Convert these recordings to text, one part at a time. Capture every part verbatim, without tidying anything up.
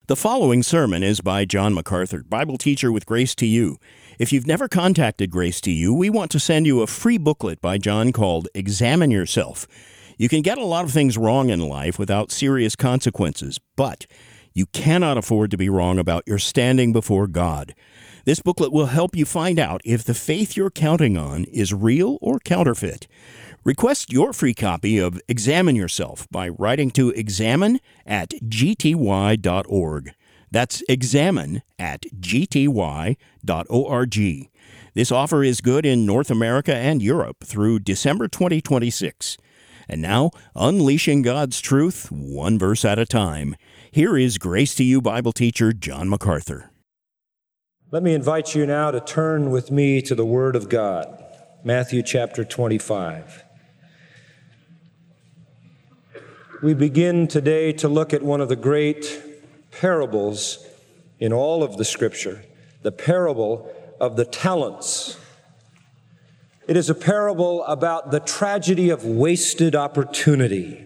The following sermon is by John MacArthur, Bible teacher with Grace to You. If you've never contacted Grace to You, we want to send you a free booklet by John called Examine Yourself. You can get a lot of things wrong in life without serious consequences, but you cannot afford to be wrong about your standing before God. This booklet will help you find out if the faith you're counting on is real or counterfeit. Request your free copy of Examine Yourself by writing to examine at g t y dot org. That's examine at g t y dot org. This offer is good in North America and Europe through December twenty twenty-six. And now, unleashing God's truth, one verse at a time. Here is Grace to You Bible teacher John MacArthur. Let me invite you now to turn with me to the Word of God, Matthew chapter twenty-five. We begin today to look at one of the great parables in all of the Scripture, the parable of the talents. It is a parable about the tragedy of wasted opportunity.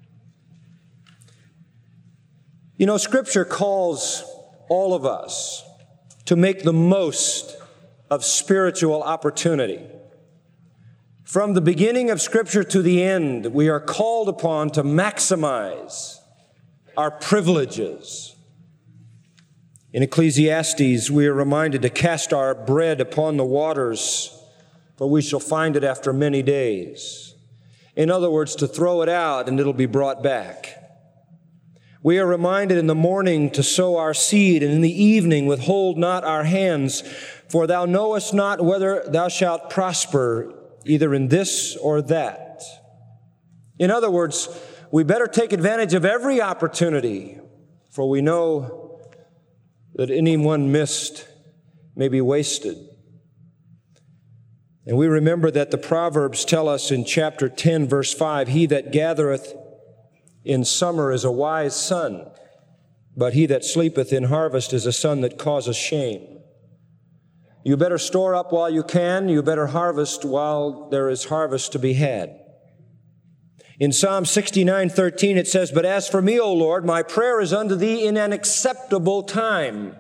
You know, Scripture calls all of us to make the most of spiritual opportunity. From the beginning of Scripture to the end, we are called upon to maximize our privileges. In Ecclesiastes, we are reminded to cast our bread upon the waters, for we shall find it after many days. In other words, to throw it out and it'll be brought back. We are reminded in the morning to sow our seed, and in the evening withhold not our hands, for thou knowest not whether thou shalt prosper either in this or that. In other words, we better take advantage of every opportunity, for we know that any one missed may be wasted. And we remember that the Proverbs tell us in chapter ten, verse five, he that gathereth in summer is a wise son, but he that sleepeth in harvest is a son that causeth shame. You better store up while you can. You better harvest while there is harvest to be had. In Psalm sixty-nine thirteen, it says, But as for me, O Lord, my prayer is unto thee in an acceptable time.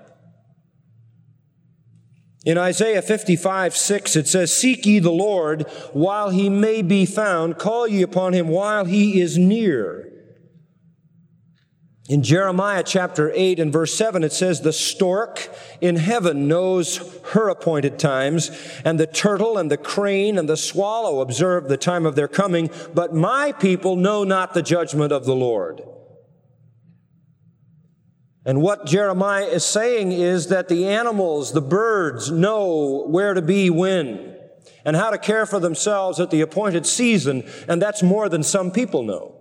In Isaiah fifty-five six, it says, Seek ye the Lord while he may be found. Call ye upon him while he is near. In Jeremiah chapter eight and verse seven, it says, The stork in heaven knows her appointed times, and the turtle and the crane and the swallow observe the time of their coming, but my people know not the judgment of the Lord. And what Jeremiah is saying is that the animals, the birds, know where to be when, and how to care for themselves at the appointed season, and that's more than some people know.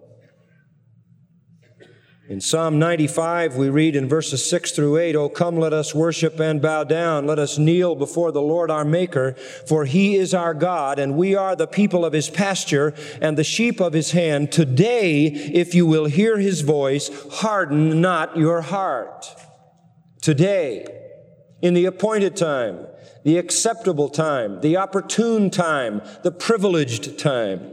In Psalm ninety-five, we read in verses six through eight, O come, let us worship and bow down. Let us kneel before the Lord our Maker, for he is our God, and we are the people of his pasture and the sheep of his hand. Today, if you will hear his voice, harden not your heart. Today, in the appointed time, the acceptable time, the opportune time, the privileged time.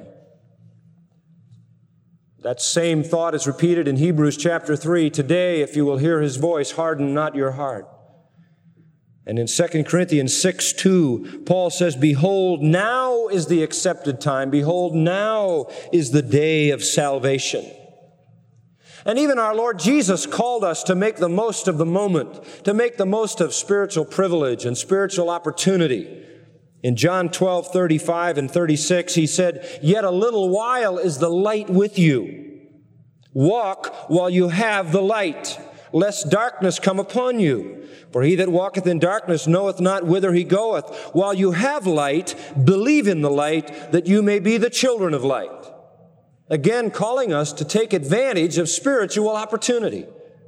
That same thought is repeated in Hebrews chapter three. Today, if you will hear his voice, harden not your heart. And in Second Corinthians six two, Paul says, Behold, now is the accepted time. Behold, now is the day of salvation. And even our Lord Jesus called us to make the most of the moment, to make the most of spiritual privilege and spiritual opportunity. In John twelve thirty-five and thirty-six, he said, Yet a little while is the light with you. Walk while you have the light, lest darkness come upon you. For he that walketh in darkness knoweth not whither he goeth. While you have light, believe in the light, that you may be the children of light. Again, calling us to take advantage of spiritual opportunity.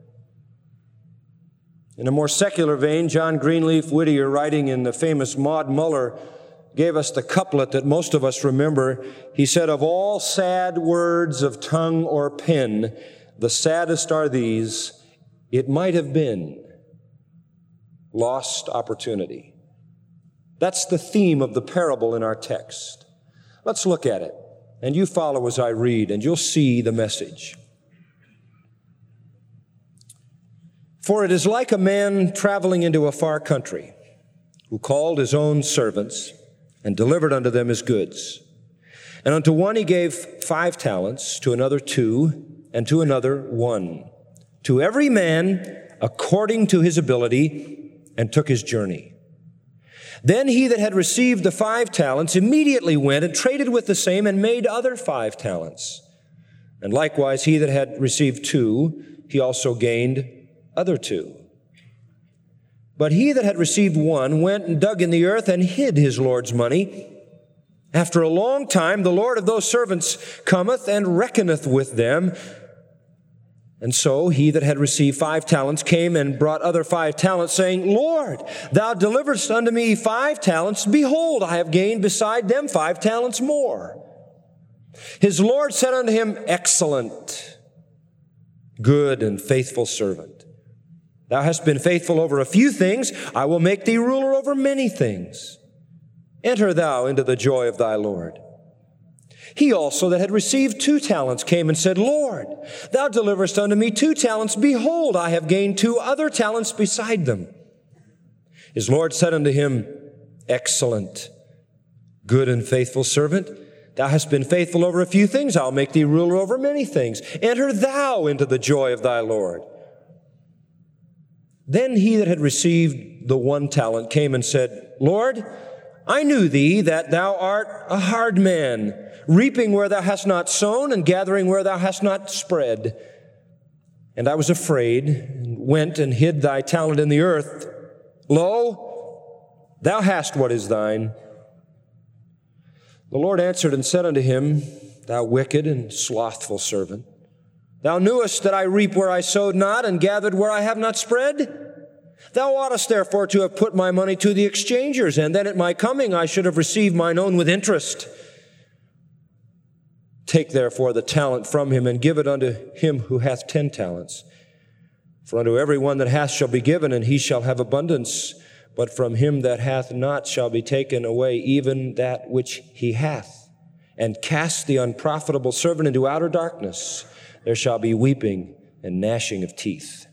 In a more secular vein, John Greenleaf Whittier, writing in the famous Maud Muller, gave us the couplet that most of us remember. He said, Of all sad words of tongue or pen, the saddest are these, it might have been lost opportunity. That's the theme of the parable in our text. Let's look at it, and you follow as I read, and you'll see the message. For it is like a man traveling into a far country, who called his own servants and delivered unto them his goods. And unto one he gave five talents, to another two, and to another one, to every man according to his ability, and took his journey. Then he that had received the five talents immediately went and traded with the same and made other five talents. And likewise he that had received two, he also gained other two. But he that had received one went and dug in the earth and hid his Lord's money. After a long time, the Lord of those servants cometh and reckoneth with them. And so he that had received five talents came and brought other five talents, saying, Lord, thou deliverest unto me five talents. Behold, I have gained beside them five talents more. His Lord said unto him, Excellent, good and faithful servant. Thou hast been faithful over a few things. I will make thee ruler over many things. Enter thou into the joy of thy Lord. He also that had received two talents came and said, Lord, thou deliverest unto me two talents. Behold, I have gained two other talents beside them. His Lord said unto him, Excellent, good and faithful servant. Thou hast been faithful over a few things. I'll make thee ruler over many things. Enter thou into the joy of thy Lord. Then he that had received the one talent came and said, Lord, I knew thee that thou art a hard man, reaping where thou hast not sown and gathering where thou hast not spread. And I was afraid, and went and hid thy talent in the earth. Lo, thou hast what is thine. The Lord answered and said unto him, Thou wicked and slothful servant, thou knewest that I reap where I sowed not and gathered where I have not spread? Thou oughtest therefore to have put my money to the exchangers, and then at my coming I should have received mine own with interest. Take therefore the talent from him, and give it unto him who hath ten talents. For unto every one that hath shall be given, and he shall have abundance. But from him that hath not shall be taken away even that which he hath. And cast the unprofitable servant into outer darkness. There shall be weeping and gnashing of teeth.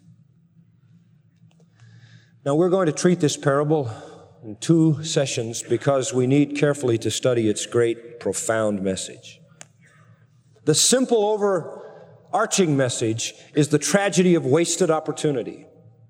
Now, we're going to treat this parable in two sessions because we need carefully to study its great, profound message. The simple, overarching message is the tragedy of wasted opportunity.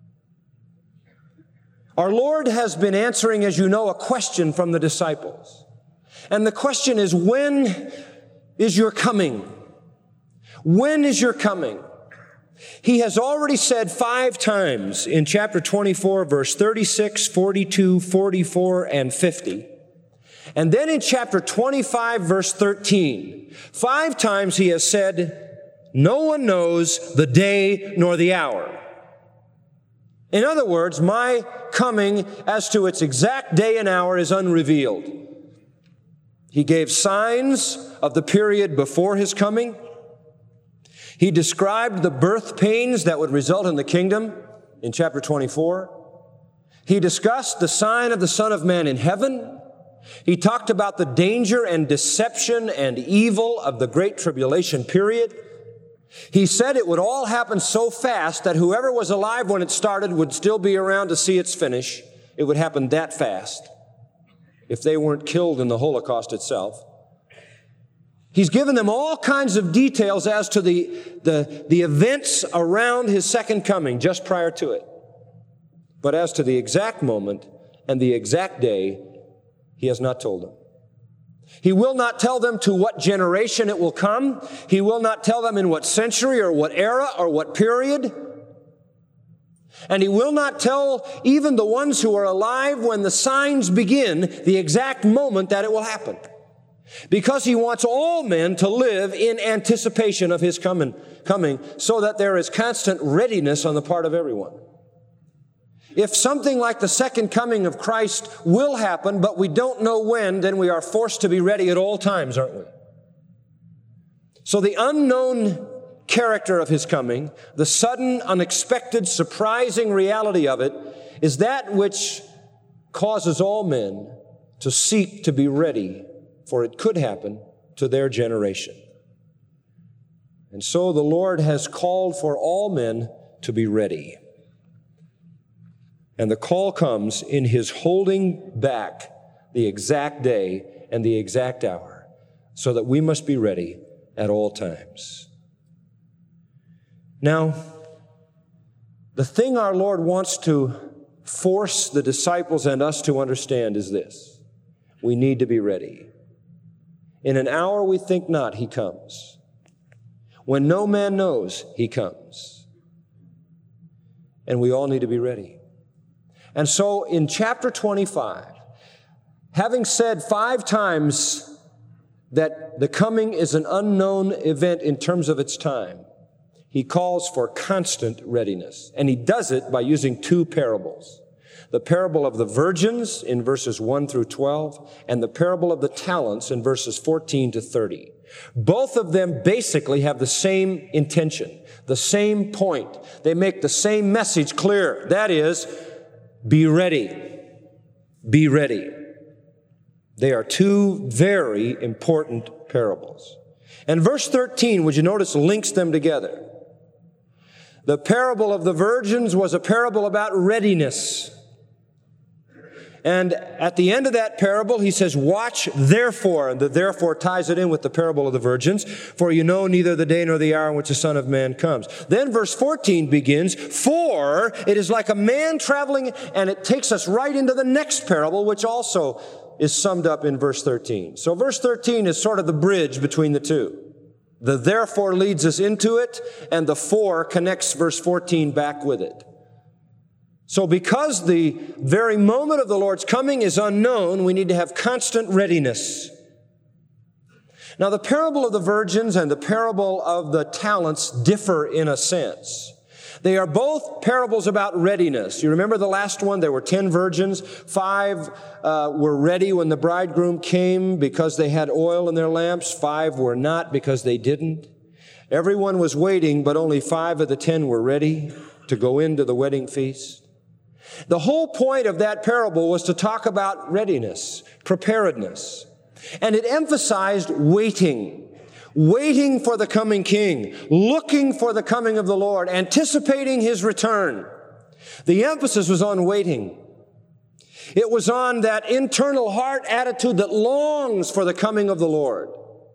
Our Lord has been answering, as you know, a question from the disciples. And the question is, when is your coming? When is your coming? He has already said five times in chapter twenty-four, verse thirty-six, forty-two, forty-four, and fifty. And then in chapter twenty-five, verse thirteen, five times he has said, no one knows the day nor the hour. In other words, my coming as to its exact day and hour is unrevealed. He gave signs of the period before his coming. He described the birth pains that would result in the kingdom in chapter twenty-four. He discussed the sign of the Son of Man in heaven. He talked about the danger and deception and evil of the Great Tribulation period. He said it would all happen so fast that whoever was alive when it started would still be around to see its finish. It would happen that fast if they weren't killed in the Holocaust itself. He's given them all kinds of details as to the, the, the events around his second coming, just prior to it. But as to the exact moment and the exact day, he has not told them. He will not tell them to what generation it will come. He will not tell them in what century or what era or what period. And he will not tell even the ones who are alive when the signs begin the exact moment that it will happen. Because he wants all men to live in anticipation of his coming, coming so that there is constant readiness on the part of everyone. If something like the second coming of Christ will happen, but we don't know when, then we are forced to be ready at all times, aren't we? So the unknown character of his coming, the sudden, unexpected, surprising reality of it, is that which causes all men to seek to be ready, for it could happen to their generation. And so the Lord has called for all men to be ready. And the call comes in his holding back the exact day and the exact hour, so that we must be ready at all times. Now, the thing our Lord wants to force the disciples and us to understand is this: we need to be ready. In an hour we think not, he comes. When no man knows, he comes. And we all need to be ready. And so in chapter twenty-five, having said five times that the coming is an unknown event in terms of its time, he calls for constant readiness. And he does it by using two parables. The parable of the virgins in verses one through twelve, and the parable of the talents in verses fourteen to thirty. Both of them basically have the same intention, the same point. They make the same message clear. That is, be ready. Be ready. They are two very important parables. And verse thirteen, would you notice, links them together. The parable of the virgins was a parable about readiness. And at the end of that parable, he says, watch therefore, and the therefore ties it in with the parable of the virgins, for you know neither the day nor the hour in which the Son of Man comes. Then verse fourteen begins, for it is like a man traveling, and it takes us right into the next parable, which also is summed up in verse thirteen. So verse thirteen is sort of the bridge between the two. The therefore leads us into it, and the for connects verse fourteen back with it. So because the very moment of the Lord's coming is unknown, we need to have constant readiness. Now, the parable of the virgins and the parable of the talents differ in a sense. They are both parables about readiness. You remember the last one? There were ten virgins. Five uh, were ready when the bridegroom came because they had oil in their lamps. Five were not because they didn't. Everyone was waiting, but only five of the ten were ready to go into the wedding feast. The whole point of that parable was to talk about readiness, preparedness. And it emphasized waiting. Waiting for the coming King, looking for the coming of the Lord, anticipating His return. The emphasis was on waiting. It was on that internal heart attitude that longs for the coming of the Lord.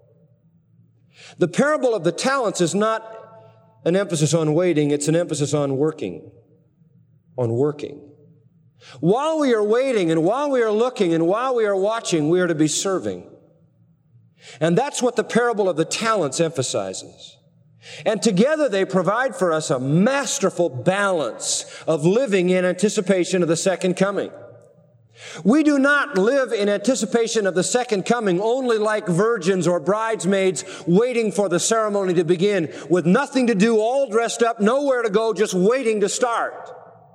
The parable of the talents is not an emphasis on waiting, it's an emphasis on working. On working. While we are waiting and while we are looking and while we are watching, we are to be serving. And that's what the parable of the talents emphasizes. And together they provide for us a masterful balance of living in anticipation of the second coming. We do not live in anticipation of the second coming only like virgins or bridesmaids waiting for the ceremony to begin, with nothing to do, all dressed up, nowhere to go, just waiting to start.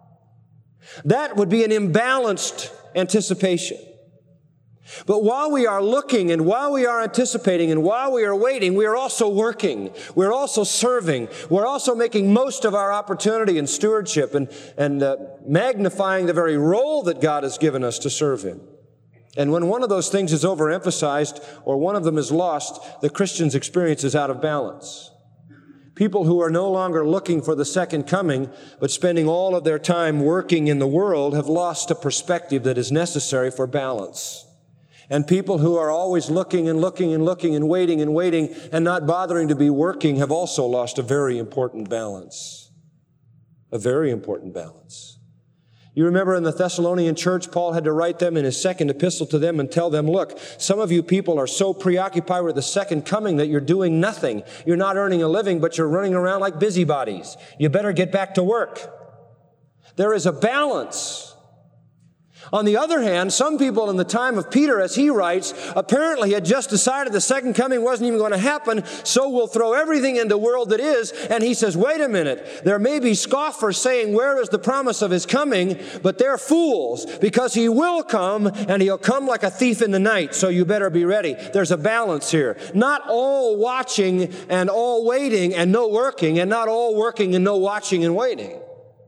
That would be an imbalanced anticipation. But while we are looking and while we are anticipating and while we are waiting, we are also working. We're also serving. We're also making most of our opportunity and stewardship and, and uh, magnifying the very role that God has given us to serve Him. And when one of those things is overemphasized or one of them is lost, the Christian's experience is out of balance. People who are no longer looking for the second coming, but spending all of their time working in the world, have lost a perspective that is necessary for balance. And people who are always looking and looking and looking and waiting and waiting and not bothering to be working have also lost a very important balance. A very important balance. You remember in the Thessalonian church, Paul had to write them in his second epistle to them and tell them, look, some of you people are so preoccupied with the second coming that you're doing nothing. You're not earning a living, but you're running around like busybodies. You better get back to work. There is a balance. On the other hand, some people in the time of Peter, as he writes, apparently had just decided the second coming wasn't even going to happen, so we'll throw everything into the world that is. And he says, wait a minute, there may be scoffers saying, where is the promise of His coming? But they're fools, because He will come, and He'll come like a thief in the night, so you better be ready. There's a balance here. Not all watching and all waiting and no working, and not all working and no watching and waiting.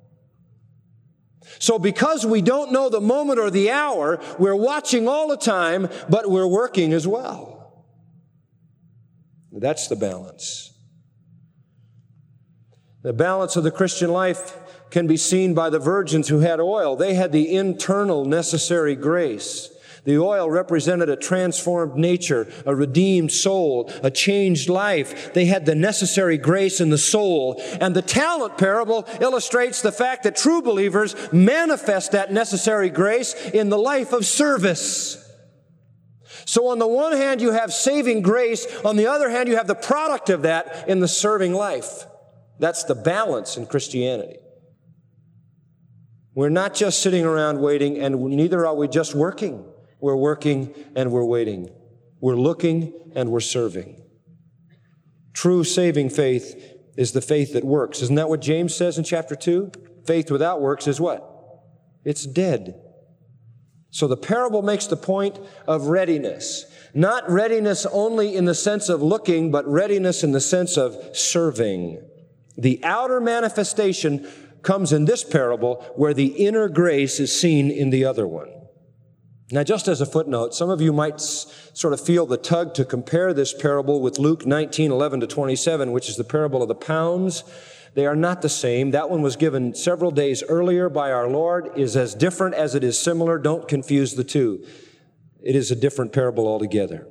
So because we don't know the moment or the hour, we're watching all the time, but we're working as well. That's the balance. The balance of the Christian life can be seen by the virgins who had oil. They had the internal necessary grace. The oil represented a transformed nature, a redeemed soul, a changed life. They had the necessary grace in the soul. And the talent parable illustrates the fact that true believers manifest that necessary grace in the life of service. So on the one hand, you have saving grace. On the other hand, you have the product of that in the serving life. That's the balance in Christianity. We're not just sitting around waiting, and neither are we just working. We're working and we're waiting. We're looking and we're serving. True saving faith is the faith that works. Isn't that what James says in chapter two? Faith without works is what? It's dead. So the parable makes the point of readiness. Not readiness only in the sense of looking, but readiness in the sense of serving. The outer manifestation comes in this parable where the inner grace is seen in the other one. Now, just as a footnote, some of you might s- sort of feel the tug to compare this parable with Luke nineteen, eleven to twenty-seven, which is the parable of the pounds. They are not the same. That one was given several days earlier by our Lord, is as different as it is similar. Don't confuse the two. It is a different parable altogether.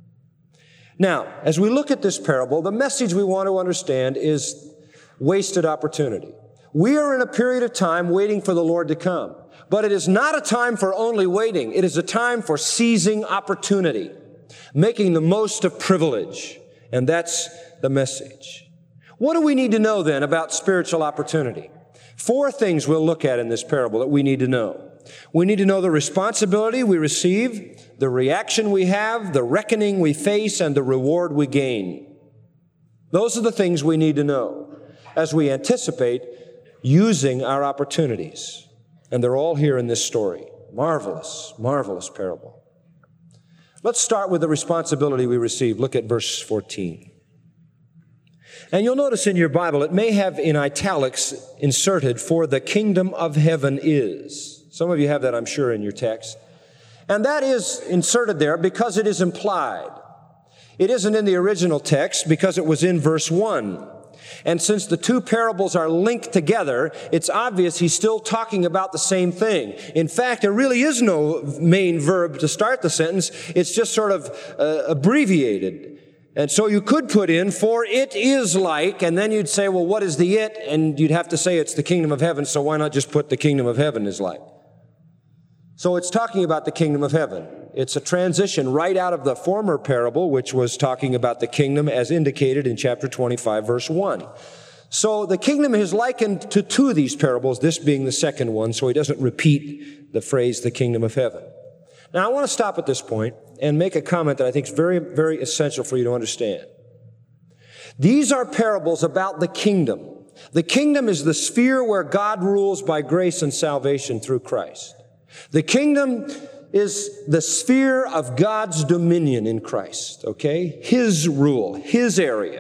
Now, as we look at this parable, the message we want to understand is wasted opportunity. We are in a period of time waiting for the Lord to come. But it is not a time for only waiting. It is a time for seizing opportunity, making the most of privilege. And that's the message. What do we need to know then about spiritual opportunity? Four things we'll look at in this parable that we need to know. We need to know the responsibility we receive, the reaction we have, the reckoning we face, and the reward we gain. Those are the things we need to know as we anticipate using our opportunities. And they're all here in this story. Marvelous, marvelous parable. Let's start with the responsibility we receive. Look at verse fourteen. And you'll notice in your Bible, it may have in italics inserted, "For the kingdom of heaven is." Some of you have that, I'm sure, in your text. And that is inserted there because it is implied. It isn't in the original text because it was in verse one. And since the two parables are linked together, it's obvious he's still talking about the same thing. In fact, there really is no main verb to start the sentence. It's just sort of uh, abbreviated. And so you could put in, "For it is like," and then you'd say, well, what is the it? And you'd have to say it's the kingdom of heaven, so why not just put the kingdom of heaven is like? So it's talking about the kingdom of heaven. It's a transition right out of the former parable, which was talking about the kingdom as indicated in chapter twenty-five, verse one. So the kingdom is likened to two of these parables, this being the second one, so he doesn't repeat the phrase, the kingdom of heaven. Now, I want to stop at this point and make a comment that I think is very, very essential for you to understand. These are parables about the kingdom. The kingdom is the sphere where God rules by grace and salvation through Christ. The kingdom is the sphere of God's dominion in Christ, okay? His rule, His area.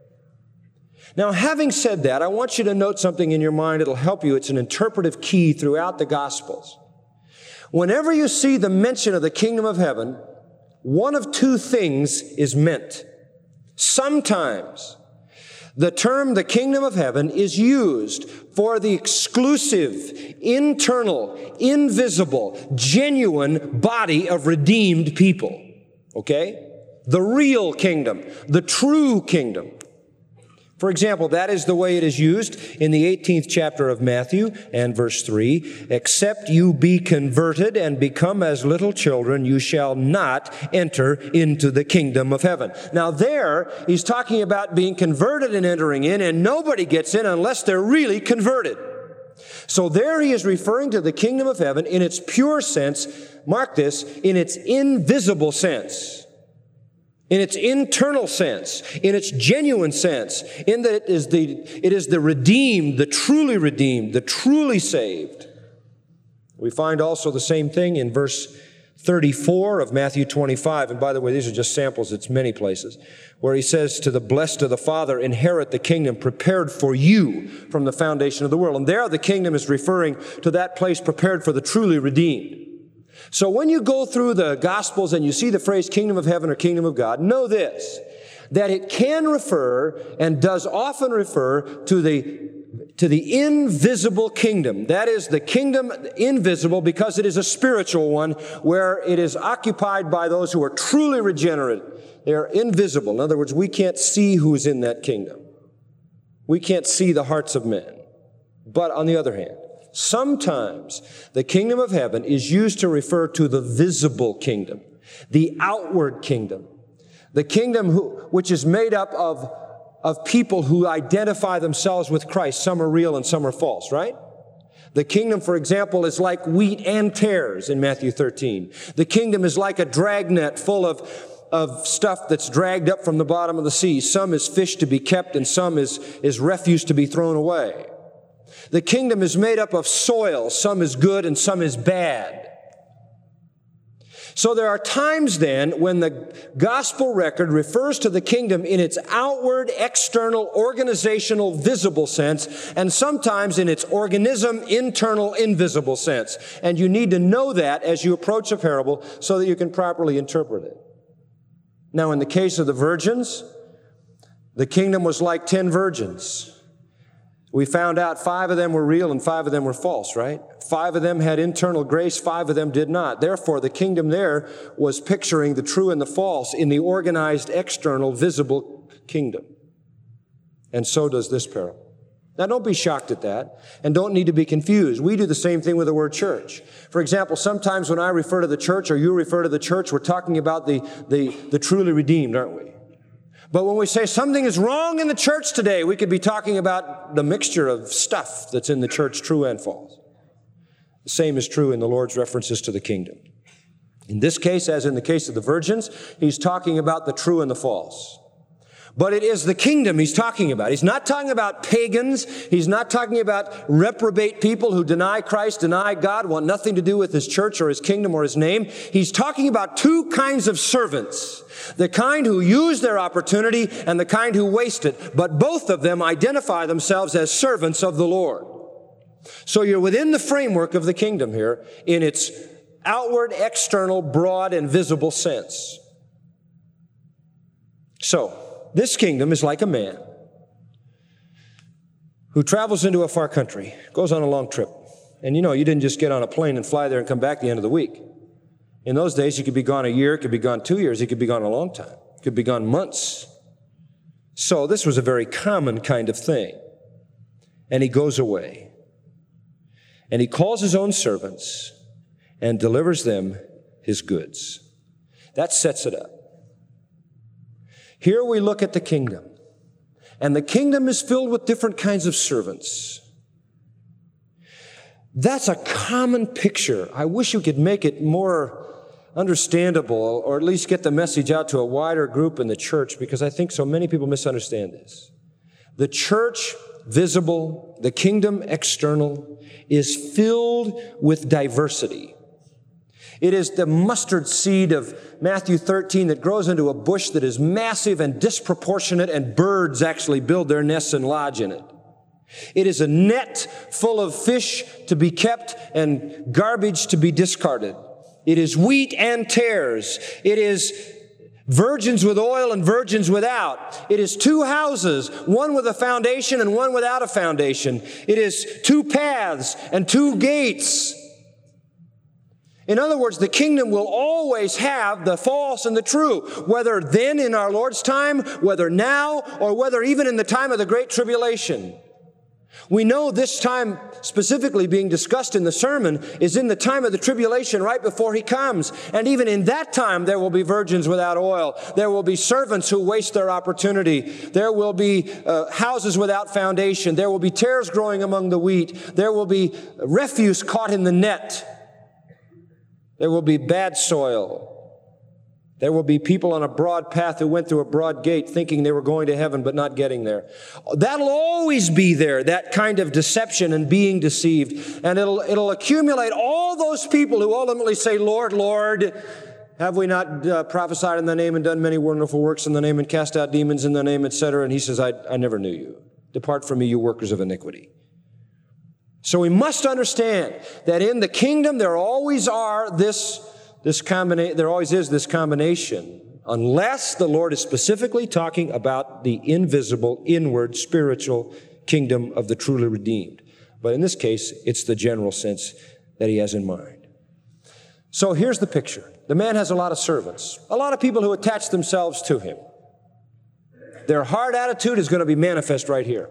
Now, having said that, I want you to note something in your mind. It'll help you. It's an interpretive key throughout the Gospels. Whenever you see the mention of the kingdom of heaven, one of two things is meant. Sometimes the term the kingdom of heaven is used for the exclusive, internal, invisible, genuine body of redeemed people. Okay? The real kingdom, the true kingdom. For example, that is the way it is used in the eighteenth chapter of Matthew and verse three. "Except you be converted and become as little children, you shall not enter into the kingdom of heaven." Now there, he's talking about being converted and entering in, and nobody gets in unless they're really converted. So there he is referring to the kingdom of heaven in its pure sense, mark this, in its invisible sense. In its internal sense, in its genuine sense, in that it is the, it is the redeemed, the truly redeemed, the truly saved. We find also the same thing in verse thirty-four of Matthew twenty-five. And by the way, these are just samples. It's many places where he says to the blessed of the Father, "Inherit the kingdom prepared for you from the foundation of the world." And there the kingdom is referring to that place prepared for the truly redeemed. So when you go through the Gospels and you see the phrase kingdom of heaven or kingdom of God, know this, that it can refer and does often refer to the to the invisible kingdom. That is the kingdom invisible because it is a spiritual one where it is occupied by those who are truly regenerate. They are invisible. In other words, we can't see who's in that kingdom. We can't see the hearts of men. But on the other hand, sometimes the kingdom of heaven is used to refer to the visible kingdom, the outward kingdom, the kingdom who, which is made up of, of people who identify themselves with Christ. Some are real and some are false, right? The kingdom, for example, is like wheat and tares in Matthew thirteen. The kingdom is like a dragnet full of of stuff that's dragged up from the bottom of the sea. Some is fish to be kept and some is, is refuse to be thrown away. The kingdom is made up of soil. Some is good and some is bad. So there are times then when the gospel record refers to the kingdom in its outward, external, organizational, visible sense, and sometimes in its organism, internal, invisible sense. And you need to know that as you approach a parable so that you can properly interpret it. Now, in the case of the virgins, the kingdom was like ten virgins. We found out five of them were real and five of them were false, right? Five of them had internal grace, five of them did not. Therefore, the kingdom there was picturing the true and the false in the organized, external, visible kingdom. And so does this parable. Now, don't be shocked at that, and don't need to be confused. We do the same thing with the word church. For example, sometimes when I refer to the church or you refer to the church, we're talking about the, the, the truly redeemed, aren't we? But when we say something is wrong in the church today, we could be talking about the mixture of stuff that's in the church, true and false. The same is true in the Lord's references to the kingdom. In this case, as in the case of the virgins, he's talking about the true and the false. But it is the kingdom he's talking about. He's not talking about pagans. He's not talking about reprobate people who deny Christ, deny God, want nothing to do with his church or his kingdom or his name. He's talking about two kinds of servants. The kind who use their opportunity and the kind who waste it. But both of them identify themselves as servants of the Lord. So you're within the framework of the kingdom here in its outward, external, broad, and visible sense. So, this kingdom is like a man who travels into a far country, goes on a long trip. And you know, you didn't just get on a plane and fly there and come back at the end of the week. In those days, you could be gone a year, it could be gone two years, it could be gone a long time. It could be gone months. So this was a very common kind of thing. And he goes away. And he calls his own servants and delivers them his goods. That sets it up. Here we look at the kingdom, and the kingdom is filled with different kinds of servants. That's a common picture. I wish you could make it more understandable, or at least get the message out to a wider group in the church, because I think so many people misunderstand this. The church, visible, the kingdom, external, is filled with diversity. It is the mustard seed of Matthew thirteen that grows into a bush that is massive and disproportionate, and birds actually build their nests and lodge in it. It is a net full of fish to be kept and garbage to be discarded. It is wheat and tares. It is virgins with oil and virgins without. It is two houses, one with a foundation and one without a foundation. It is two paths and two gates. In other words, the kingdom will always have the false and the true, whether then in our Lord's time, whether now, or whether even in the time of the Great Tribulation. We know this time specifically being discussed in the sermon is in the time of the tribulation right before he comes. And even in that time, there will be virgins without oil. There will be servants who waste their opportunity. There will be uh, houses without foundation. There will be tares growing among the wheat. There will be refuse caught in the net. There will be bad soil. There will be people on a broad path who went through a broad gate thinking they were going to heaven but not getting there. That'll always be there, that kind of deception and being deceived. And it'll, it'll accumulate all those people who ultimately say, Lord, Lord, have we not uh, prophesied in the name and done many wonderful works in the name and cast out demons in the name, et cetera? And he says, I, I never knew you. Depart from me, you workers of iniquity. So we must understand that in the kingdom there always are this, this combination, there always is this combination, unless the Lord is specifically talking about the invisible, inward, spiritual kingdom of the truly redeemed. But in this case, it's the general sense that he has in mind. So here's the picture. The man has a lot of servants, a lot of people who attach themselves to him. Their hard attitude is going to be manifest right here.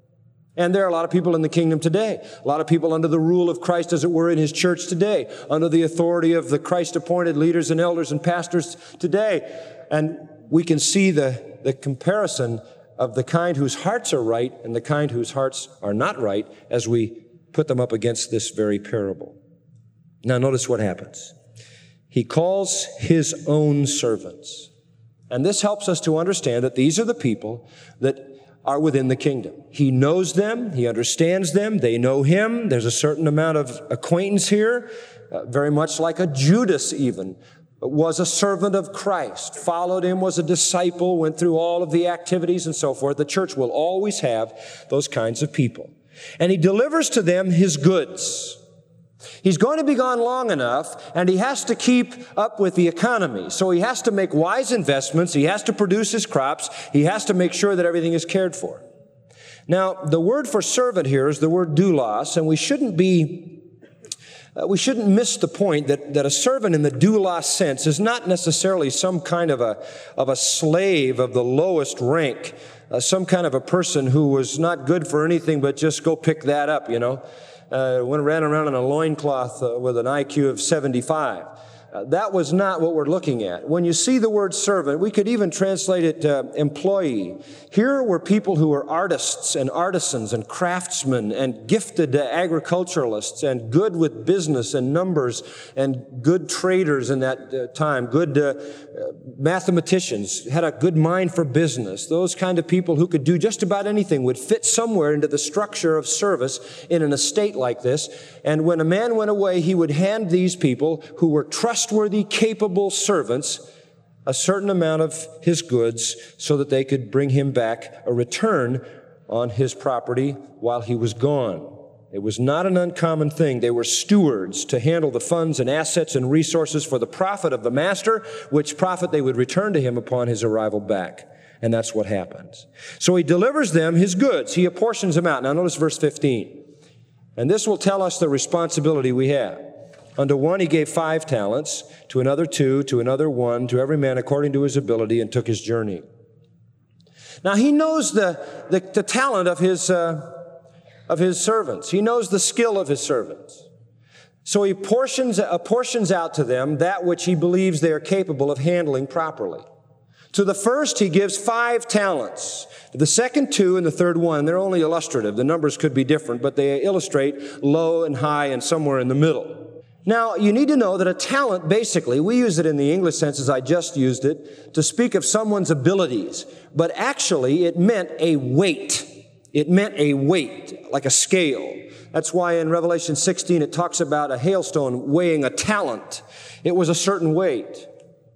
And there are a lot of people in the kingdom today, a lot of people under the rule of Christ, as it were, in his church today, under the authority of the Christ-appointed leaders and elders and pastors today. And we can see the, the comparison of the kind whose hearts are right and the kind whose hearts are not right as we put them up against this very parable. Now notice what happens. He calls his own servants. And this helps us to understand that these are the people that are within the kingdom. He knows them. He understands them. They know him. There's a certain amount of acquaintance here, uh, very much like a Judas even, was a servant of Christ, followed him, was a disciple, went through all of the activities and so forth. The church will always have those kinds of people. And he delivers to them his goods. He's going to be gone long enough, and he has to keep up with the economy. So he has to make wise investments. He has to produce his crops. He has to make sure that everything is cared for. Now, the word for servant here is the word doulos, and we shouldn't be, uh, we shouldn't miss the point that, that a servant in the doulos sense is not necessarily some kind of a, of a slave of the lowest rank, uh, some kind of a person who was not good for anything but just go pick that up, you know. Uh, when ran around in a loincloth uh, with an I Q of seventy-five. Uh, that was not what we're looking at. When you see the word servant, we could even translate it uh, employee. Here were people who were artists and artisans and craftsmen and gifted uh, agriculturalists and good with business and numbers and good traders in that uh, time, good uh, uh, mathematicians, had a good mind for business. Those kind of people who could do just about anything would fit somewhere into the structure of service in an estate like this. And when a man went away, he would hand these people who were trustworthy, trustworthy, capable servants a certain amount of his goods so that they could bring him back a return on his property while he was gone. It was not an uncommon thing. They were stewards to handle the funds and assets and resources for the profit of the master, which profit they would return to him upon his arrival back. And that's what happens. So he delivers them his goods. He apportions them out. Now notice verse fifteen. And this will tell us the responsibility we have. Unto one he gave five talents, to another two, to another one, to every man according to his ability, and took his journey. Now he knows the, the, the talent of his, uh, of his servants. He knows the skill of his servants. So he portions, apportions out to them that which he believes they are capable of handling properly. To the first he gives five talents. To the second two, and the third one. They're only illustrative. The numbers could be different, but they illustrate low and high and somewhere in the middle. Now, you need to know that a talent, basically, we use it in the English sense as I just used it, to speak of someone's abilities. But actually, it meant a weight. It meant a weight, like a scale. That's why in Revelation sixteen it talks about a hailstone weighing a talent. It was a certain weight.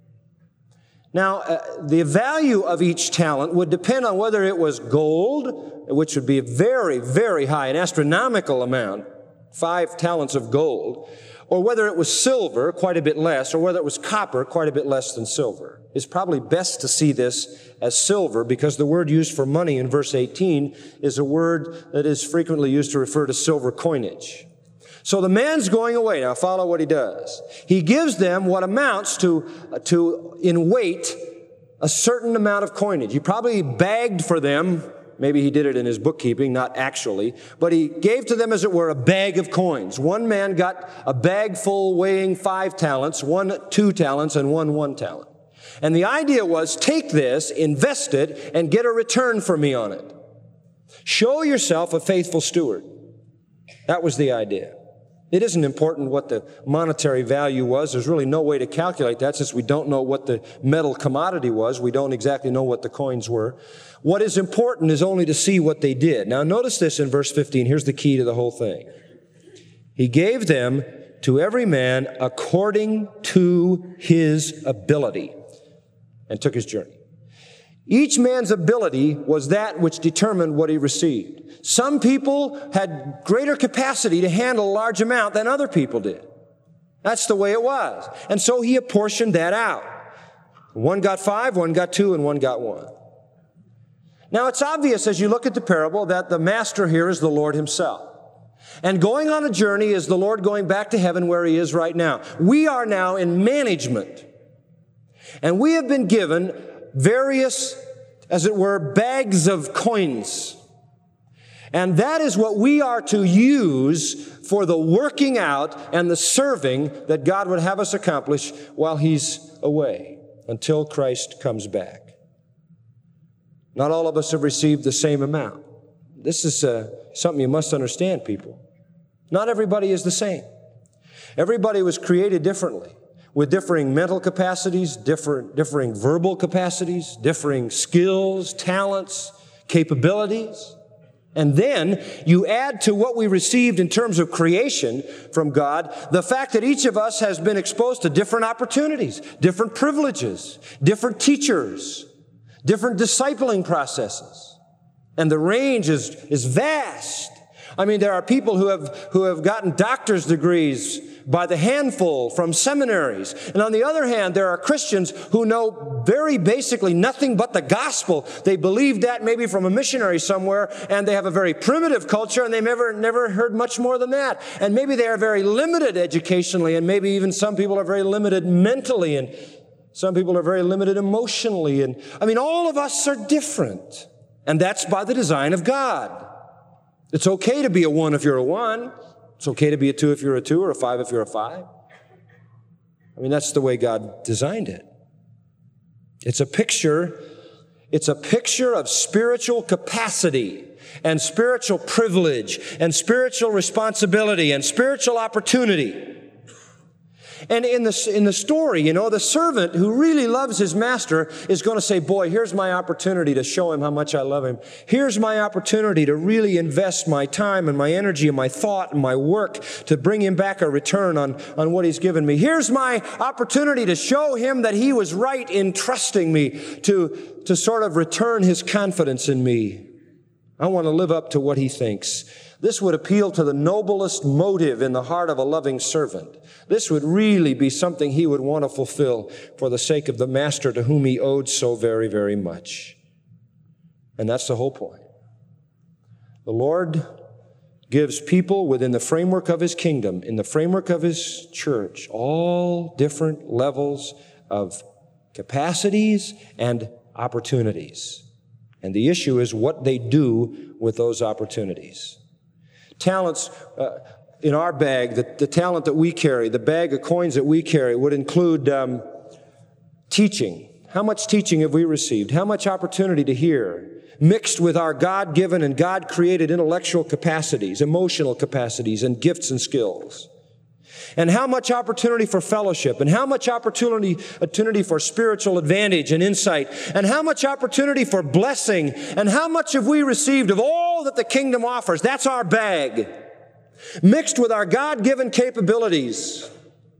Now, uh, the value of each talent would depend on whether it was gold, which would be a very, very high, an astronomical amount, five talents of gold, or whether it was silver, quite a bit less, or whether it was copper, quite a bit less than silver. It's probably best to see this as silver because the word used for money in verse eighteen is a word that is frequently used to refer to silver coinage. So the man's going away. Now follow what he does. He gives them what amounts to, to in weight, a certain amount of coinage. He probably bagged for them. Maybe he did it in his bookkeeping, not actually. But he gave to them, as it were, a bag of coins. One man got a bag full weighing five talents, one two talents, and one one talent. And the idea was, take this, invest it, and get a return for me on it. Show yourself a faithful steward. That was the idea. It isn't important what the monetary value was. There's really no way to calculate that since we don't know what the metal commodity was. We don't exactly know what the coins were. What is important is only to see what they did. Now notice this in verse fifteen. Here's the key to the whole thing. He gave them to every man according to his ability and took his journey. Each man's ability was that which determined what he received. Some people had greater capacity to handle a large amount than other people did. That's the way it was. And so he apportioned that out. One got five, one got two, and one got one. Now, it's obvious as you look at the parable that the master here is the Lord himself. And going on a journey is the Lord going back to heaven where he is right now. We are now in management. And we have been given various, as it were, bags of coins. And that is what we are to use for the working out and the serving that God would have us accomplish while he's away, until Christ comes back. Not all of us have received the same amount. This is uh, something you must understand, people. Not everybody is the same. Everybody was created differently, with differing mental capacities, different, differing verbal capacities, differing skills, talents, capabilities. And then you add to what we received in terms of creation from God, the fact that each of us has been exposed to different opportunities, different privileges, different teachers, different discipling processes. And the range is, is vast. I mean, there are people who have, who have gotten doctor's degrees by the handful from seminaries. And on the other hand, there are Christians who know very basically nothing but the gospel. They believe that maybe from a missionary somewhere, and they have a very primitive culture, and they've never, never heard much more than that. And maybe they are very limited educationally, and maybe even some people are very limited mentally, and some people are very limited emotionally. And I mean, all of us are different. And that's by the design of God. It's okay to be a one if you're a one. It's okay to be a two if you're a two, or a five if you're a five. I mean, that's the way God designed it. It's a picture, it's a picture of spiritual capacity and spiritual privilege and spiritual responsibility and spiritual opportunity. And in the, in the story, you know, the servant who really loves his master is going to say, boy, here's my opportunity to show him how much I love him. Here's my opportunity to really invest my time and my energy and my thought and my work to bring him back a return on, on what he's given me. Here's my opportunity to show him that he was right in trusting me, to, to sort of return his confidence in me. I want to live up to what he thinks. This would appeal to the noblest motive in the heart of a loving servant. This would really be something he would want to fulfill for the sake of the master to whom he owed so very, very much. And that's the whole point. The Lord gives people within the framework of his kingdom, in the framework of his church, all different levels of capacities and opportunities. And the issue is what they do with those opportunities. Talents, uh, in our bag, the, the talent that we carry, the bag of coins that we carry would include um, teaching. How much teaching have we received? How much opportunity to hear? Mixed with our God-given and God-created intellectual capacities, emotional capacities, and gifts and skills. And how much opportunity for fellowship, and how much opportunity, opportunity for spiritual advantage and insight, and how much opportunity for blessing, and how much have we received of all that the kingdom offers? That's our bag, mixed with our God-given capabilities.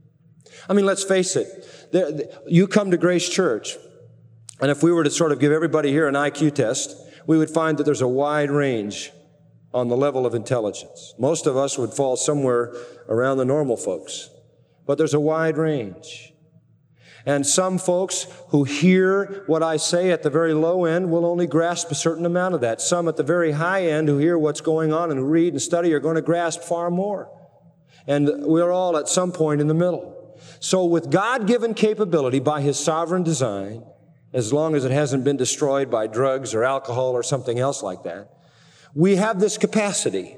I mean, let's face it. There, you come to Grace Church, and if we were to sort of give everybody here an I Q test, we would find that there's a wide range on the level of intelligence. Most of us would fall somewhere around the normal folks, but there's a wide range. And some folks who hear what I say at the very low end will only grasp a certain amount of that. Some at the very high end who hear what's going on and who read and study are going to grasp far more. And we're all at some point in the middle. So with God-given capability by his sovereign design, as long as it hasn't been destroyed by drugs or alcohol or something else like that, we have this capacity.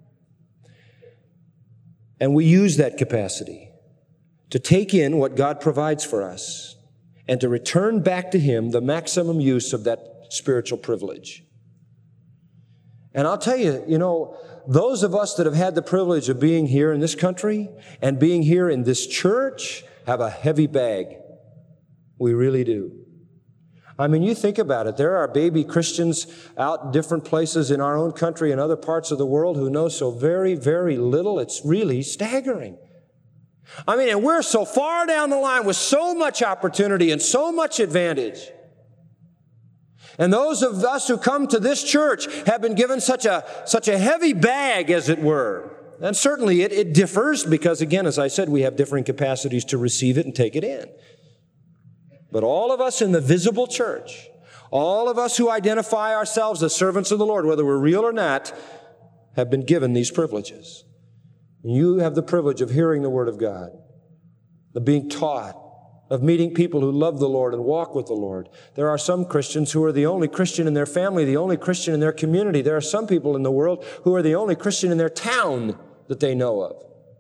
And we use that capacity to take in what God provides for us and to return back to him the maximum use of that spiritual privilege. And I'll tell you, you know, those of us that have had the privilege of being here in this country and being here in this church have a heavy bag. We really do. I mean, you think about it. There are baby Christians out in different places in our own country and other parts of the world who know so very, very little. It's really staggering. I mean, and we're so far down the line with so much opportunity and so much advantage. And those of us who come to this church have been given such a, such a heavy bag, as it were. And certainly it, it differs because, again, as I said, we have differing capacities to receive it and take it in. But all of us in the visible church, All of us who identify ourselves as servants of the Lord, whether we're real or not, have been given these privileges. You have the privilege of hearing the Word of God, of being taught, of meeting people who love the Lord and walk with the Lord. There are some Christians who are the only Christian in their family, the only Christian in their community. There are some people in the world who are the only Christian in their town that they know of.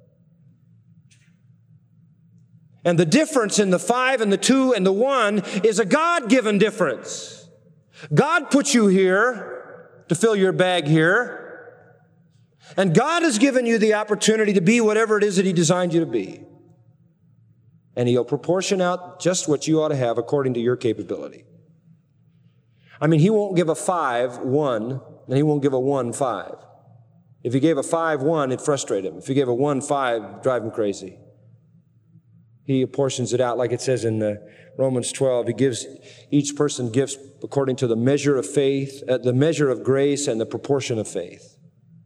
And the difference in the five and the two and the one is a God-given difference. God put you here to fill your bag here. And God has given you the opportunity to be whatever it is that He designed you to be. And He'll proportion out just what you ought to have according to your capability. I mean, He won't give a five, one, and He won't give a one, five. If He gave a five, one, it'd frustrate Him. If He gave a one, five, it'd drive Him crazy. He apportions it out like it says in uh, Romans twelve. He gives, each person gifts according to the measure of faith, uh, the measure of grace and the proportion of faith.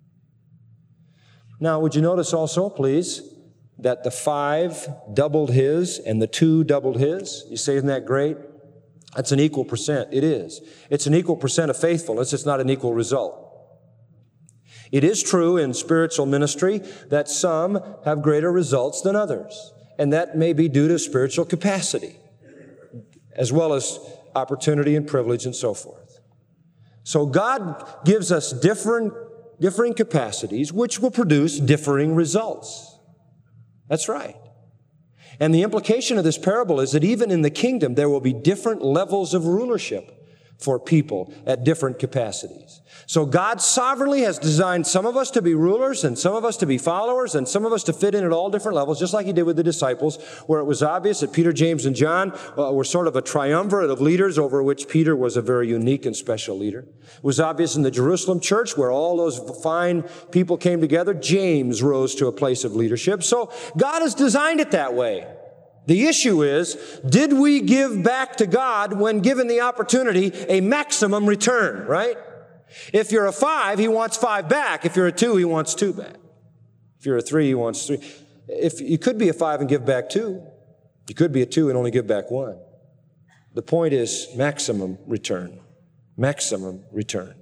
Now, would you notice also, please, that the five doubled his and the two doubled his? You say, isn't that great? That's an equal percent. It is. It's an equal percent of faithfulness. It's not an equal result. It is true in spiritual ministry that some have greater results than others. And that may be due to spiritual capacity, as well as opportunity and privilege and so forth. So God gives us different, differing capacities, which will produce differing results. That's right. And the implication of this parable is that even in the kingdom, there will be different levels of rulership for people at different capacities. So God sovereignly has designed some of us to be rulers and some of us to be followers and some of us to fit in at all different levels, just like He did with the disciples, where it was obvious that Peter, James, and John uh, were sort of a triumvirate of leaders, over which Peter was a very unique and special leader. It was obvious in the Jerusalem church, where all those fine people came together. James rose to a place of leadership. So God has designed it that way. The issue is, did we give back to God, when given the opportunity, a maximum return, right? If you're a five, He wants five back. If you're a two, He wants two back. If you're a three, He wants three. If you could be a five and give back two, you could be a two and only give back one. The point is maximum return. Maximum return.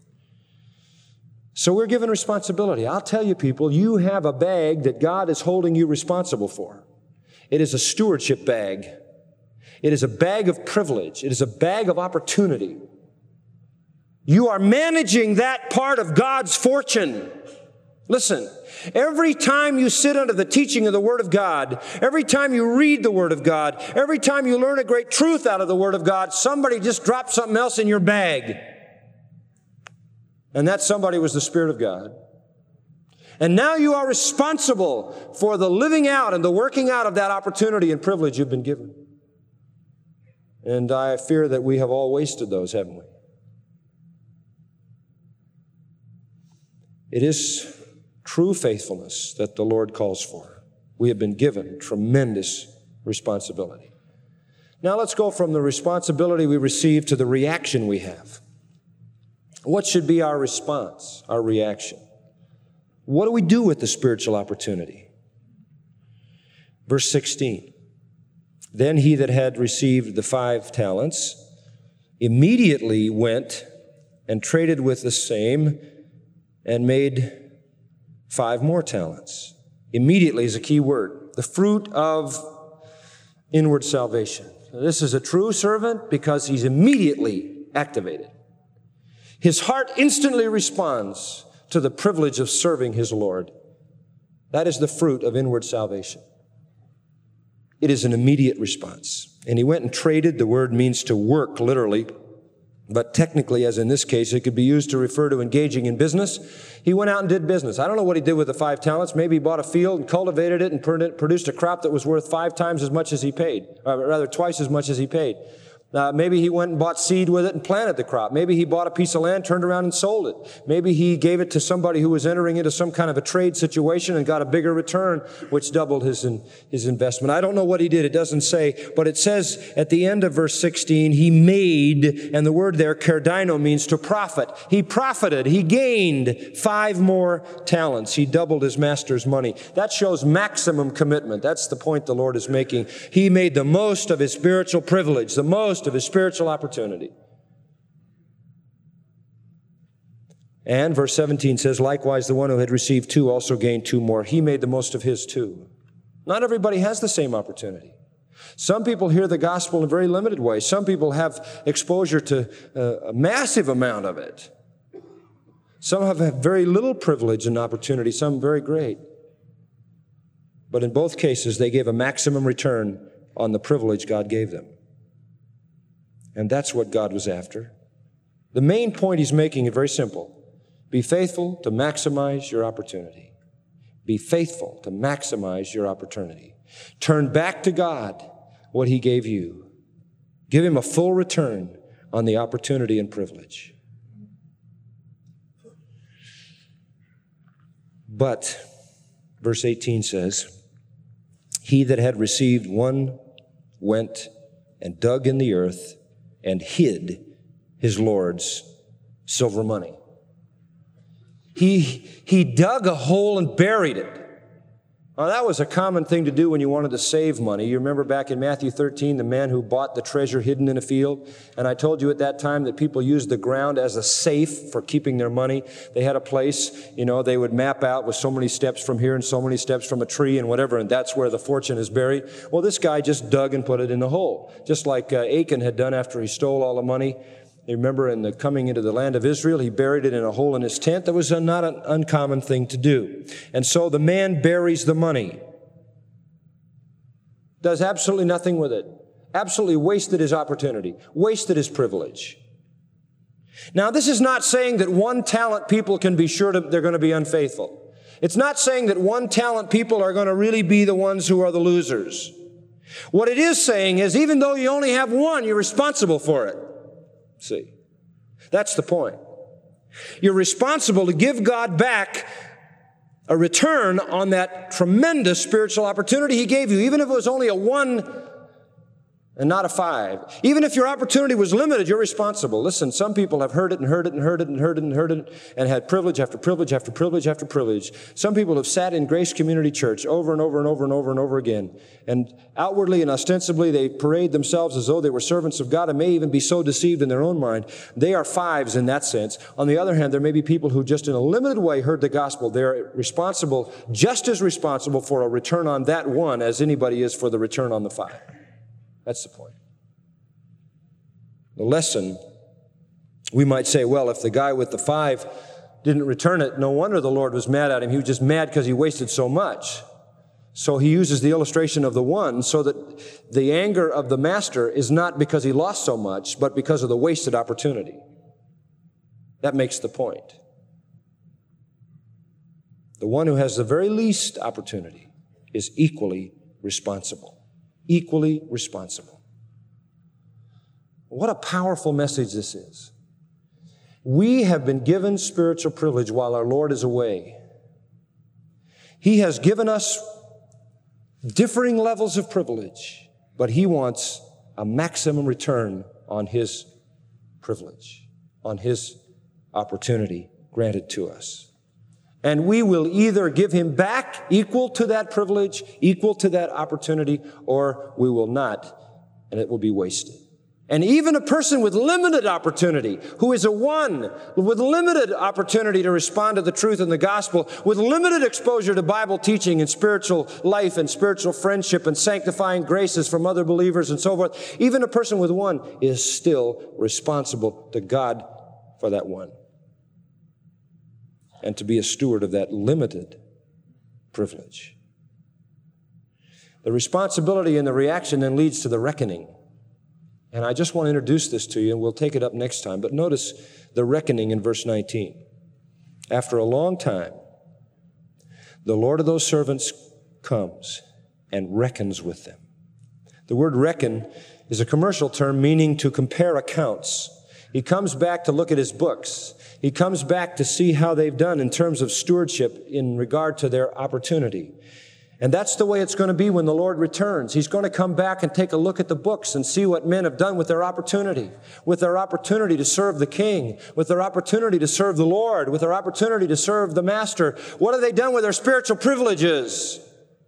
So we're given responsibility. I'll tell you, people, you have a bag that God is holding you responsible for. It is a stewardship bag. It is a bag of privilege. It is a bag of opportunity. You are managing that part of God's fortune. Listen, every time you sit under the teaching of the Word of God, every time you read the Word of God, every time you learn a great truth out of the Word of God, somebody just dropped something else in your bag. And that somebody was the Spirit of God. And now you are responsible for the living out and the working out of that opportunity and privilege you've been given. And I fear that we have all wasted those, haven't we? It is true faithfulness that the Lord calls for. We have been given tremendous responsibility. Now let's go from the responsibility we receive to the reaction we have. What should be our response, our reaction? What do we do with the spiritual opportunity? Verse sixteen. Then he that had received the five talents immediately went and traded with the same and made five more talents. Immediately is a key word. The fruit of inward salvation. This is a true servant because he's immediately activated. His heart instantly responds to the privilege of serving his Lord. That is the fruit of inward salvation. It is an immediate response. And he went and traded. The word means to work, literally. But technically, as in this case, it could be used to refer to engaging in business. He went out and did business. I don't know what he did with the five talents. Maybe he bought a field and cultivated it and produced a crop that was worth five times as much as he paid, or rather twice as much as he paid. Uh, maybe he went and bought seed with it and planted the crop. Maybe he bought a piece of land, turned around and sold it. Maybe he gave it to somebody who was entering into some kind of a trade situation and got a bigger return, which doubled his in, his investment. I don't know what he did. It doesn't say, but it says at the end of verse sixteen, he made, and the word there, kardino, means to profit. He profited. He gained five more talents. He doubled his master's money. That shows maximum commitment. That's the point the Lord is making. He made the most of his spiritual privilege, the most of his spiritual opportunity. And verse seventeen says, likewise, the one who had received two also gained two more. He made the most of his two. Not everybody has the same opportunity. Some people hear the gospel in a very limited way. Some people have exposure to uh, a massive amount of it. Some have very little privilege and opportunity, some very great. But in both cases, they gave a maximum return on the privilege God gave them. And that's what God was after. The main point he's making is very simple. Be faithful to maximize your opportunity. Be faithful to maximize your opportunity. Turn back to God what he gave you. Give him a full return on the opportunity and privilege. But, verse eighteen says, he that had received one went and dug in the earth and hid his Lord's silver money. He, he dug a hole and buried it. Now, that was a common thing to do when you wanted to save money. You remember back in Matthew thirteen, the man who bought the treasure hidden in a field? And I told you at that time that people used the ground as a safe for keeping their money. They had a place, you know, they would map out with so many steps from here and so many steps from a tree and whatever, and that's where the fortune is buried. Well, this guy just dug and put it in the hole, just like uh, Achan had done after he stole all the money. You remember in the coming into the land of Israel, he buried it in a hole in his tent. That was a, not an uncommon thing to do. And so the man buries the money. Does absolutely nothing with it. Absolutely wasted his opportunity. Wasted his privilege. Now, this is not saying that one talent people can be sure to, they're going to be unfaithful. It's not saying that one talent people are going to really be the ones who are the losers. What it is saying is even though you only have one, you're responsible for it. See, that's the point. You're responsible to give God back a return on that tremendous spiritual opportunity he gave you, even if it was only a one and not a five. Even if your opportunity was limited, you're responsible. Listen, some people have heard it and heard it and heard it and heard it and heard it and had privilege after privilege after privilege after privilege. Some people have sat in Grace Community Church over and over and over and over and over again. And outwardly and ostensibly, they parade themselves as though they were servants of God and may even be so deceived in their own mind. They are fives in that sense. On the other hand, there may be people who just in a limited way heard the gospel. They're responsible, just as responsible for a return on that one as anybody is for the return on the five. That's the point. The lesson, we might say, well, if the guy with the five didn't return it, no wonder the Lord was mad at him. He was just mad because he wasted so much. So he uses the illustration of the one so that the anger of the master is not because he lost so much, but because of the wasted opportunity. That makes the point. The one who has the very least opportunity is equally responsible. Equally responsible. What a powerful message this is. We have been given spiritual privilege while our Lord is away. He has given us differing levels of privilege, but He wants a maximum return on His privilege, on His opportunity granted to us. And we will either give Him back equal to that privilege, equal to that opportunity, or we will not, and it will be wasted. And even a person with limited opportunity, who is a one, with limited opportunity to respond to the truth in the gospel, with limited exposure to Bible teaching and spiritual life and spiritual friendship and sanctifying graces from other believers and so forth, even a person with one is still responsible to God for that one. And to be a steward of that limited privilege. The responsibility and the reaction then leads to the reckoning. And I just want to introduce this to you, and we'll take it up next time. But notice the reckoning in verse nineteen. After a long time, the Lord of those servants comes and reckons with them. The word reckon is a commercial term meaning to compare accounts. He comes back to look at his books. He comes back to see how they've done in terms of stewardship in regard to their opportunity. And that's the way it's going to be when the Lord returns. He's going to come back and take a look at the books and see what men have done with their opportunity, with their opportunity to serve the King, with their opportunity to serve the Lord, with their opportunity to serve the Master. What have they done with their spiritual privileges?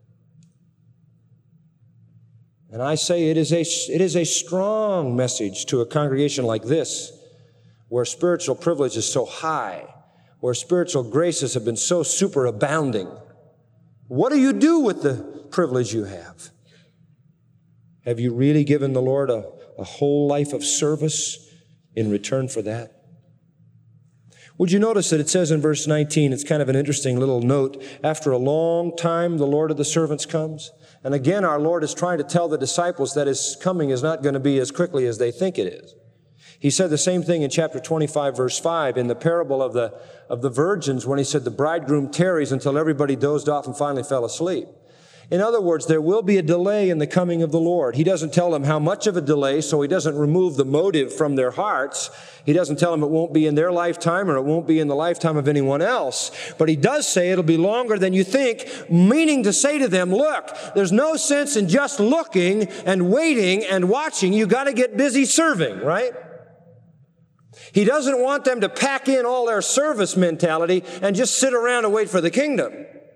And I say it is a, it is a strong message to a congregation like this, where spiritual privilege is so high, where spiritual graces have been so superabounding. What do you do with the privilege you have? Have you really given the Lord a, a whole life of service in return for that? Would you notice that it says in verse nineteen, it's kind of an interesting little note, after a long time the Lord of the servants comes. And again, our Lord is trying to tell the disciples that His coming is not going to be as quickly as they think it is. He said the same thing in chapter twenty-five, verse five, in the parable of the, of the virgins, when He said the bridegroom tarries until everybody dozed off and finally fell asleep. In other words, there will be a delay in the coming of the Lord. He doesn't tell them how much of a delay, so He doesn't remove the motive from their hearts. He doesn't tell them it won't be in their lifetime or it won't be in the lifetime of anyone else. But He does say it'll be longer than you think, meaning to say to them, look, there's no sense in just looking and waiting and watching. You got to get busy serving, right? He doesn't want them to pack in all their service mentality and just sit around and wait for the kingdom.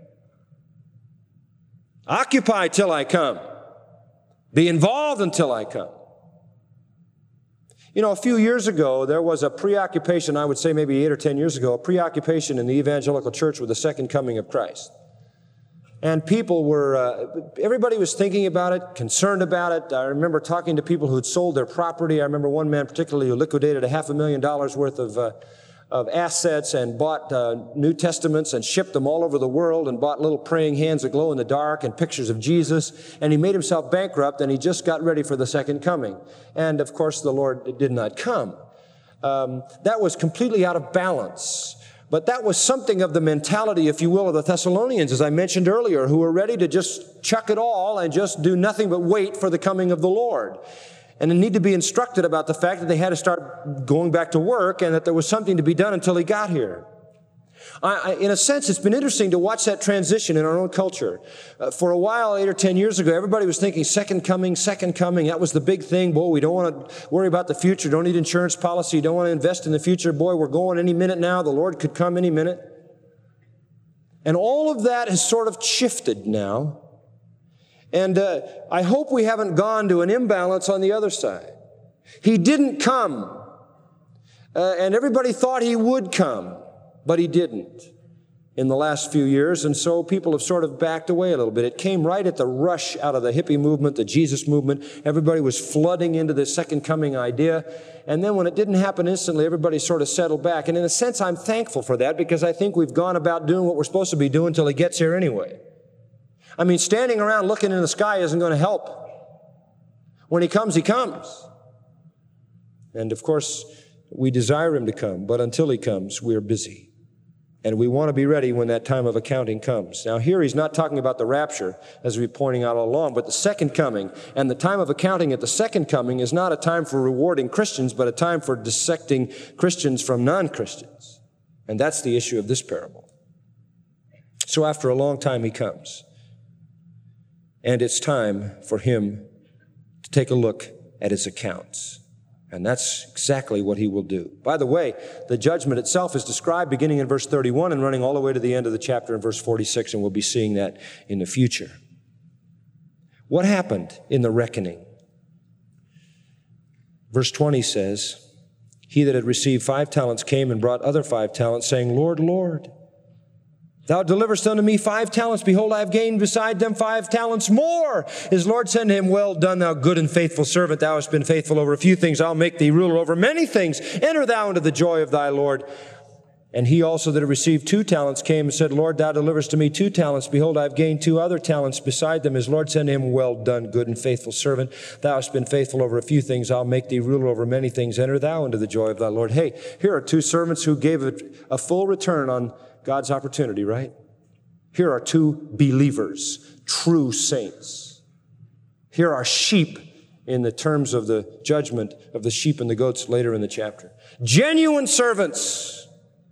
Occupy till I come. Be involved until I come. You know, a few years ago, there was a preoccupation, I would say maybe eight or ten years ago, a preoccupation in the evangelical church with the second coming of Christ. And people were, uh, everybody was thinking about it, concerned about it. I remember talking to people who had sold their property. I remember one man particularly who liquidated a half a million dollars worth of uh, of assets and bought uh, New Testaments and shipped them all over the world and bought little praying hands that glow in the dark and pictures of Jesus. And he made himself bankrupt, and he just got ready for the second coming. And, of course, the Lord did not come. Um, that was completely out of balance. But that was something of the mentality, if you will, of the Thessalonians, as I mentioned earlier, who were ready to just chuck it all and just do nothing but wait for the coming of the Lord. And they need to be instructed about the fact that they had to start going back to work and that there was something to be done until He got here. I, I, in a sense, it's been interesting to watch that transition in our own culture. Uh, for a while, eight or ten years ago, everybody was thinking second coming, second coming. That was the big thing. Boy, we don't want to worry about the future. Don't need insurance policy. Don't want to invest in the future. Boy, we're going any minute now. The Lord could come any minute. And all of that has sort of shifted now. And uh, I hope we haven't gone to an imbalance on the other side. He didn't come. Uh, and everybody thought He would come, but He didn't in the last few years. And so people have sort of backed away a little bit. It came right at the rush out of the hippie movement, the Jesus movement. Everybody was flooding into the second coming idea. And then when it didn't happen instantly, everybody sort of settled back. And in a sense, I'm thankful for that, because I think we've gone about doing what we're supposed to be doing until He gets here anyway. I mean, standing around looking in the sky isn't going to help. When He comes, He comes. And of course, we desire Him to come, but until He comes, we're busy. And we want to be ready when that time of accounting comes. Now here He's not talking about the rapture, as we've been pointing out all along, but the second coming. And the time of accounting at the second coming is not a time for rewarding Christians, but a time for dissecting Christians from non-Christians. And that's the issue of this parable. So after a long time He comes. And it's time for Him to take a look at His accounts. And that's exactly what He will do. By the way, the judgment itself is described beginning in verse thirty-one and running all the way to the end of the chapter in verse forty-six, and we'll be seeing that in the future. What happened in the reckoning? Verse twenty says, He that had received five talents came and brought other five talents, saying, Lord, Lord, Thou deliverest unto me five talents. Behold, I have gained beside them five talents more. His Lord said to him, Well done, thou good and faithful servant. Thou hast been faithful over a few things. I'll make thee ruler over many things. Enter thou into the joy of thy Lord. And he also that had received two talents came and said, Lord, thou deliverest to me two talents. Behold, I have gained two other talents beside them. His Lord said to him, Well done, good and faithful servant. Thou hast been faithful over a few things. I'll make thee ruler over many things. Enter thou into the joy of thy Lord. Hey, here are two servants who gave a, a full return on God's opportunity, right? Here are two believers, true saints. Here are sheep in the terms of the judgment of the sheep and the goats later in the chapter. Genuine servants.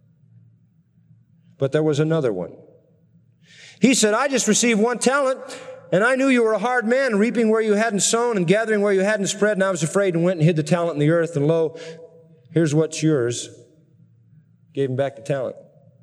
But there was another one. He said, I just received one talent, and I knew you were a hard man, reaping where you hadn't sown and gathering where you hadn't spread, and I was afraid and went and hid the talent in the earth, and lo, here's what's yours. Gave him back the talent.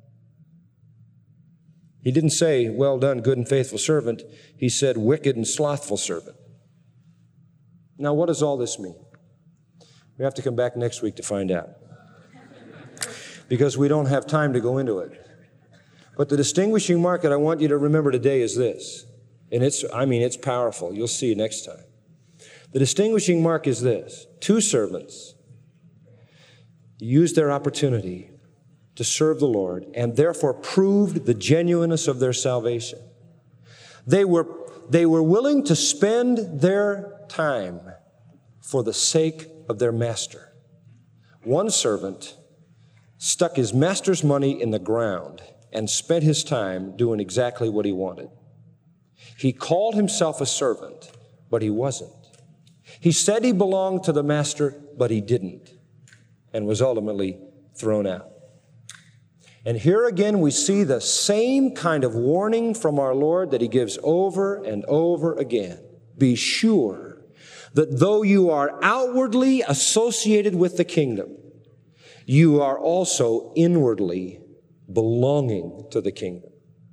He didn't say, well done, good and faithful servant. He said, wicked and slothful servant. Now, what does all this mean? We have to come back next week to find out. because we don't have time to go into it. But the distinguishing mark that I want you to remember today is this. And it's, I mean, it's powerful. You'll see next time. The distinguishing mark is this. Two servants used their opportunity to serve the Lord and therefore proved the genuineness of their salvation. They were, they were willing to spend their time for the sake of their master. One servant stuck his master's money in the ground and spent his time doing exactly what he wanted. He called himself a servant, but he wasn't. He said he belonged to the master, but he didn't, and was ultimately thrown out. And here again we see the same kind of warning from our Lord that he gives over and over again. Be sure that though you are outwardly associated with the kingdom, you are also inwardly belonging to the kingdom.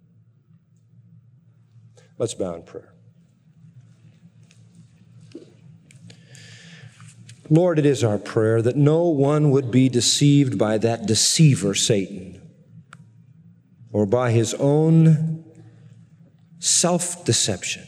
Let's bow in prayer. Lord, it is our prayer that no one would be deceived by that deceiver, Satan, or by his own self-deception,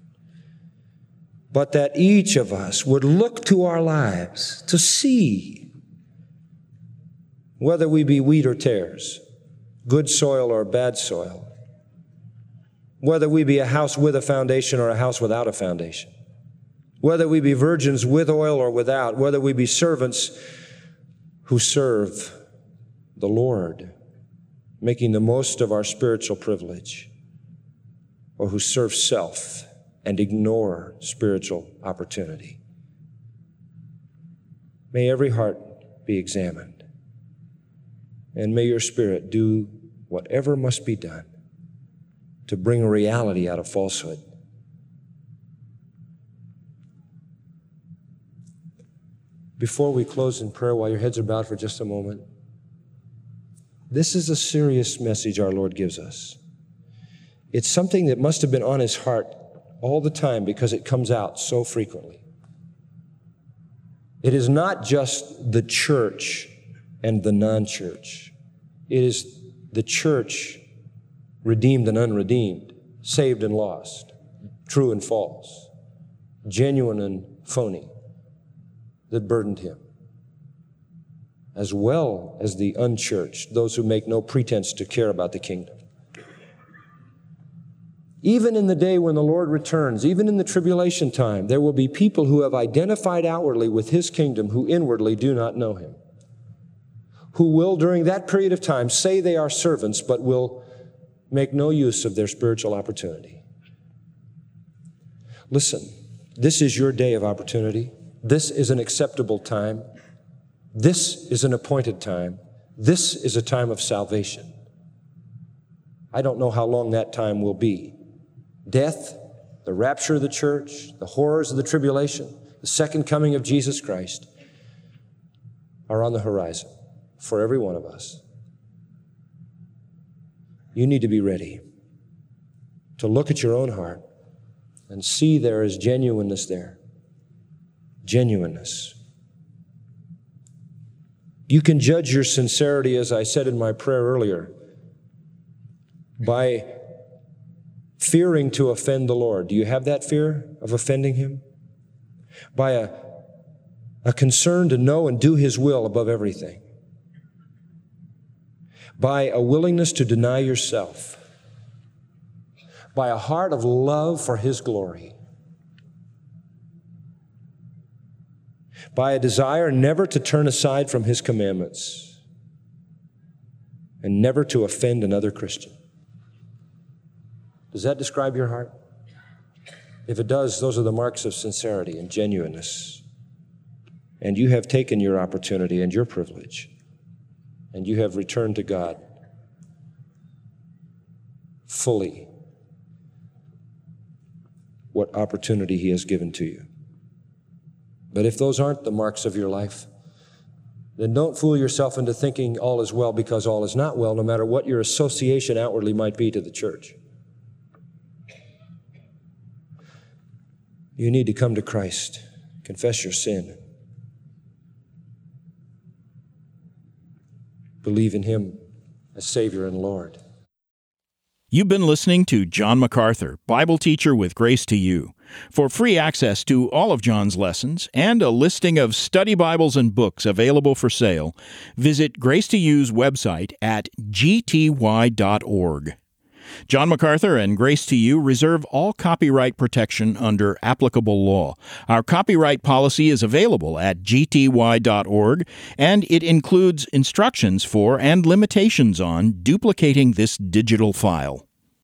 but that each of us would look to our lives to see whether we be wheat or tares, good soil or bad soil, whether we be a house with a foundation or a house without a foundation, whether we be virgins with oil or without, whether we be servants who serve the Lord, making the most of our spiritual privilege, or who serve self and ignore spiritual opportunity. May every heart be examined, and may your Spirit do whatever must be done to bring a reality out of falsehood. Before we close in prayer, while your heads are bowed for just a moment, this is a serious message our Lord gives us. It's something that must have been on his heart all the time because it comes out so frequently. It is not just the church and the non-church. It is the church, redeemed and unredeemed, saved and lost, true and false, genuine and phony, that burdened him, as well as the unchurched, those who make no pretense to care about the kingdom. Even in the day when the Lord returns, even in the tribulation time, there will be people who have identified outwardly with his kingdom who inwardly do not know him, who will during that period of time say they are servants but will make no use of their spiritual opportunity. Listen, this is your day of opportunity. This is an acceptable time. This is an appointed time. This is a time of salvation. I don't know how long that time will be. Death, the rapture of the church, the horrors of the tribulation, the second coming of Jesus Christ are on the horizon for every one of us. You need to be ready to look at your own heart and see there is genuineness there. Genuineness. You can judge your sincerity, as I said in my prayer earlier, by fearing to offend the Lord. Do you have that fear of offending him? By a, a concern to know and do his will above everything. By a willingness to deny yourself. By a heart of love for his glory. By a desire never to turn aside from his commandments and never to offend another Christian. Does that describe your heart? If it does, those are the marks of sincerity and genuineness. And you have taken your opportunity and your privilege, and you have returned to God fully what opportunity he has given to you. But if those aren't the marks of your life, then don't fool yourself into thinking all is well because all is not well, no matter what your association outwardly might be to the church. You need to come to Christ, confess your sin, believe believe in Him as Savior and Lord. You've been listening to John MacArthur, Bible teacher with Grace to You. For free access to all of John's lessons and a listing of study Bibles and books available for sale, visit Grace to You's website at g t y dot org. John MacArthur and Grace to You reserve all copyright protection under applicable law. Our copyright policy is available at g t y dot org, and it includes instructions for and limitations on duplicating this digital file.